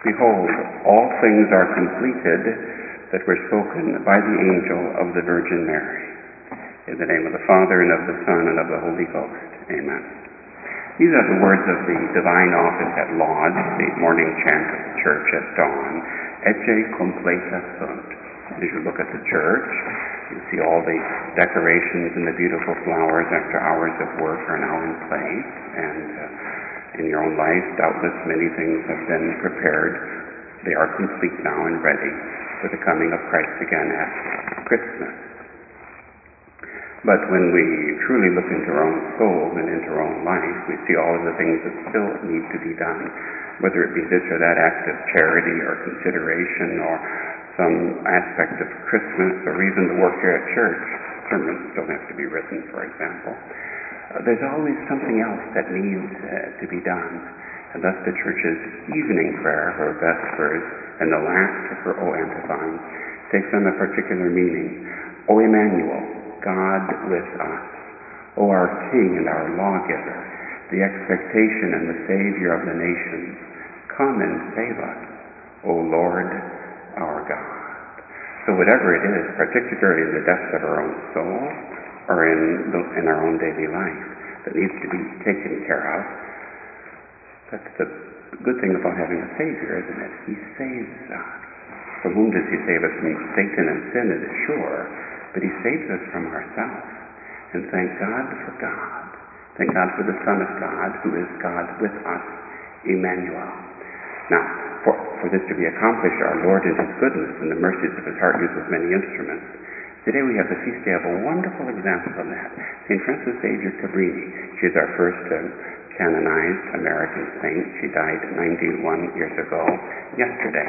Behold, all things are completed that were spoken by the angel of the Virgin Mary. In the name of the Father, and of the Son, and of the Holy Ghost. Amen. These are the words of the divine office at Lauds, the morning chant of the church at dawn. Ecce completa sunt. As you look at the church, you see all the decorations and the beautiful flowers after hours of work are now in place. And in your own life, doubtless many things have been prepared. They are complete now and ready for the coming of Christ again at Christmas. But when we truly look into our own soul and into our own life, we see all of the things that still need to be done, whether it be this or that act of charity or consideration or some aspect of Christmas or even the work here at church. Sermons still have to be written, for example. There's always something else that needs to be done. And thus the church's evening prayer, her vespers, and the last of her O antiphons takes on a particular meaning. O Emmanuel, God with us. O our King and our Lawgiver, the expectation and the Savior of the nations, come and save us, O Lord our God. So whatever it is, particularly in the depths of our own soul or in our own daily life that needs to be taken care of, that's the good thing about having a Savior, isn't it? He saves us. From whom does he save us? From Satan and sin, it is sure. But he saves us from ourselves. And thank God for God. Thank God for the Son of God, who is God with us, Emmanuel. Now, for this to be accomplished, our Lord in his goodness and the mercies of his heart uses many instruments. Today we have the feast day of a wonderful example of that. St. Frances Xavier Cabrini. She is our first canonized American saint. She died 91 years ago yesterday.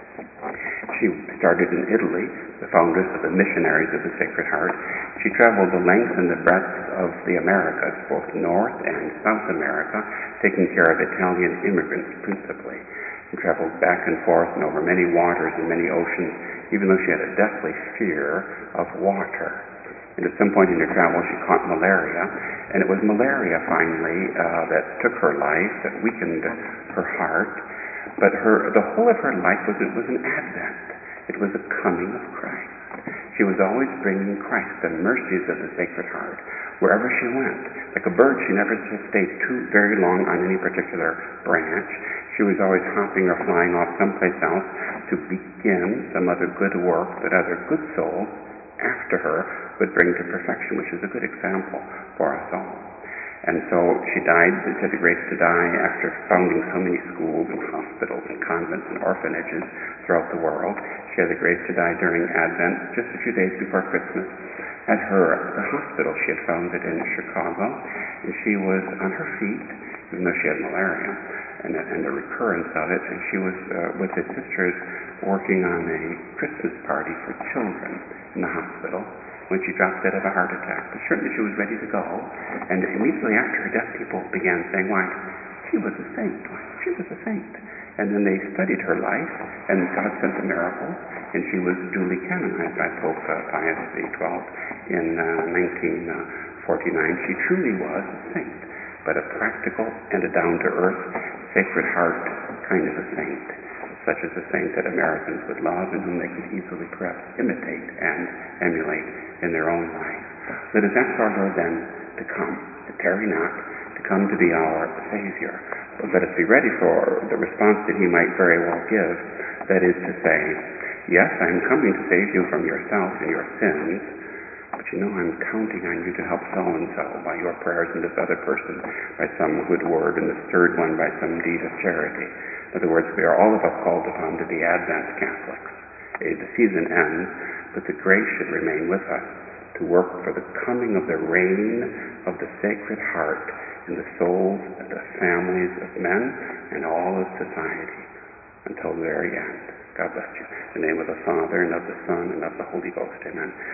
She started in Italy, the foundress of the Missionaries of the Sacred Heart. She traveled the length and the breadth of the Americas, both North and South America, taking care of Italian immigrants principally. She traveled back and forth and over many waters and many oceans, even though she had a deathly fear of water. And at some point in her travel, she caught malaria, and it was malaria finally that took her life, that weakened her heart. But the whole of her life was an advent. It was a coming of Christ. She was always bringing Christ, the mercies of the Sacred Heart, wherever she went. Like a bird, she never stayed too very long on any particular branch. She was always hopping or flying off someplace else to begin some other good work that other good souls after her would bring to perfection, which is a good example for us all. And so she died, she had the grace to die after founding so many schools and hospitals and convents and orphanages throughout the world. She had the grace to die during Advent, just a few days before Christmas, at the hospital she had founded in Chicago. And she was on her feet, even though she had malaria and the recurrence of it, and she was with his sisters working on a Christmas party for children in the hospital when she dropped dead of a heart attack. But certainly she was ready to go, and immediately after her death, people began saying, why, she was a saint. She was a saint. And then they studied her life, and God sent a miracle, and she was duly canonized by Pope Pius XII in 1949. She truly was a saint, but a practical and a down-to-earth, Sacred Heart kind of a saint, such as a saint that Americans would love and whom they could easily perhaps imitate and emulate in their own life. Let us ask our Lord then to come, to tarry not, to come to be our Savior. But let us be ready for the response that he might very well give, that is to say, yes, I am coming to save you from yourself and your sins, but I'm counting on you to help so-and-so by your prayers and this other person by some good word and this third one by some deed of charity. In other words, we are all of us called upon to be Advent Catholics. The season ends, but the grace should remain with us to work for the coming of the reign of the Sacred Heart in the souls and the families of men and all of society until the very end. God bless you. In the name of the Father, and of the Son, and of the Holy Ghost. Amen.